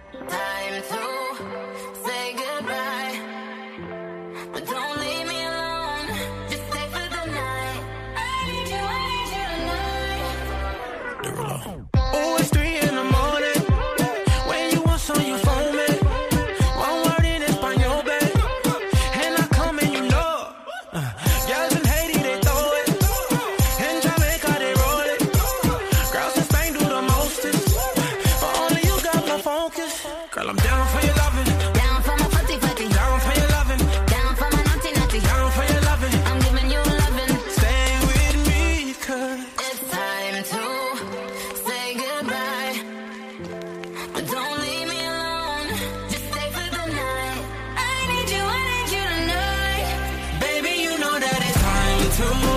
Time to say goodbye, but don't leave me alone. Just stay for the night. I need you tonight. Oh, it's 3 in the morning. When you want some, you phone me. One word in Espanol, babe. And I come and you know. Girls in Haiti, they throw it. In Jamaica, they roll it. Girls in Spain do the mostest. But only you got my focus. Girl, I'm down for your loving. Down for my footy footy. Down for your loving. Down for my naughty naughty. Down for your loving. I'm giving you loving. Stay with me, cause It's time to say goodbye, but don't leave me alone. Just stay for the night. I need you tonight. baby, you know that it's time to